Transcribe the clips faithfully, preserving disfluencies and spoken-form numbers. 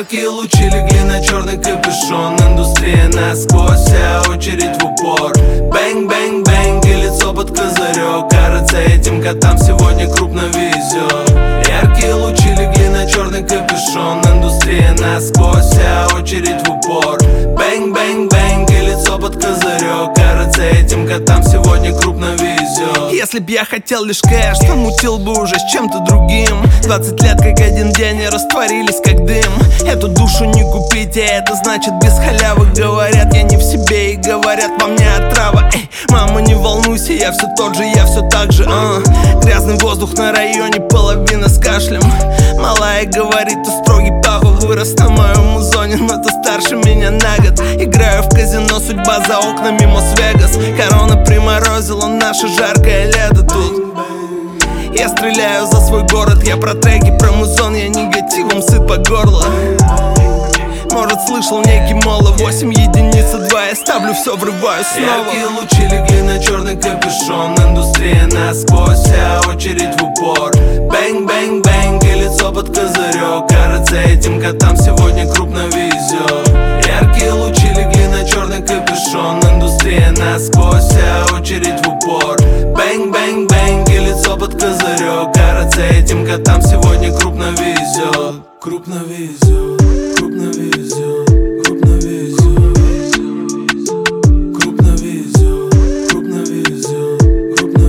Яркие лучи легли на черный капюшон. Индустрия насквозь, вся очередь в упор. Бэнг, бэнг, бэнг, и лицо под козырек. Кажется, этим котам сегодня крупно везет. Яркие лучи легли на черный капюшон. Индустрия насквозь, вся очередь в упор. Бэнг, бэнг, бэнг, и лицо под козырек. Кажется, этим котам сегодня крупно везет. Если б я хотел лишь кэш, то мутил бы уже с чем-то другим. Двадцать лет как один день и растворились как дым. Эту душу не купить, а это значит без халявы. Говорят, я не в себе и говорят, во мне отрава. Эй, мама, не волнуйся, я все тот же, я все так же. а. Грязный воздух на районе, половина с кашлем. Малая говорит, ты строгий папа, вырос на моем музоне, но ты старше меня на год. Играю в казино, судьба за окнами Мос-Вегас. Корона приморозила наше жаркое лето тут. Я стреляю за свой город, я про треки, про музон, я негативом сыт по горло. Может, слышал некий моло, восемь единиц и два, я ставлю все, врываюсь снова. Яркие лучи легли на черный капюшон. Индустрия насквозь, вся очередь в упор. Бэнг, бэнг, бэнг, и лицо под козырек. Кажется, этим котам сегодня крупно везет. Яркие лучи легли на черный капюшон. Индустрия насквозь, вся очередь в упор. Бэнг, бэнг, бэнг, и лицо под козырек. Кажется, этим котам сегодня крупно везет. Крупно везет, крупно везет, крупно везет, крупно везет, крупно везет, крупно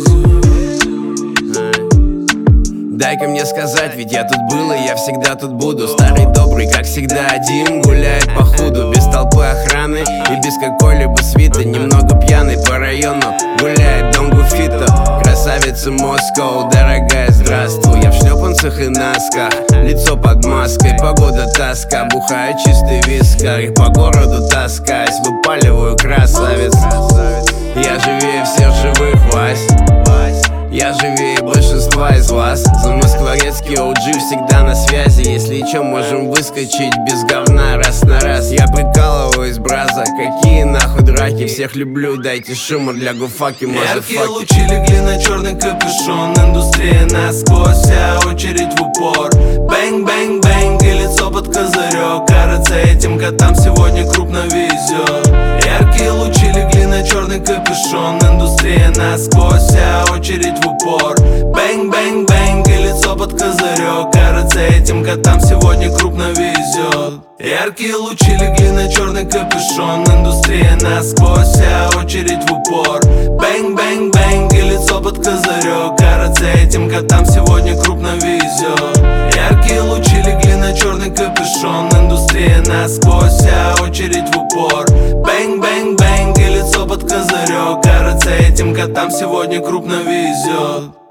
везет. Дай-ка мне сказать, ведь я тут был и я всегда тут буду. Старый добрый, как всегда, один гуляет по худу. Без толпы охраны и без какой-либо свиты. Немного пьяный по району гуляет Дон Гуфито. Красавица Москва, дорогая, здравствуй. Я в шлепанцах и носках, лицо под маской. Погода тоска, бухаю чистый вискарь. По городу таскаюсь, выпаливаю красавец. Я живее всех живых, Вась. Я живее большинства из вас. За москворецкий о джи всегда на связи. Если чё, можем выскочить без говна раз на раз. Я прикалываюсь, браза, какие нахуй драки. Всех люблю, дайте шума для гуфаки, мазафаки. Яркие лучи легли на черный капюшон. Индустрия насквозь, вся очередь в упор. Бэнг, бэнг, бэнг, и лицо под козырек. Кажется, этим котам сегодня крупно везет. Яркие лучи легли на черный капюшон. Индустрия насквозь, вся очередь в упор. Бэнг, бэнг, бэнг, и лицо под козырек. Кажется, этим котам сегодня крупно везет. Яркие лучи легли на черный капюшон. Индустрия насквозь, вся очередь в упор. Бэнг, бэнг, бэнг, и лицо под козырек. Кажется, этим котам сегодня крупно везет. Яркие лучи легли на черный капюшон. Индустрия насквозь, вся очередь в упор. Бэнг, бэнг, бэнг, и лицо под козырек. Кажется, этим котам сегодня крупно везет.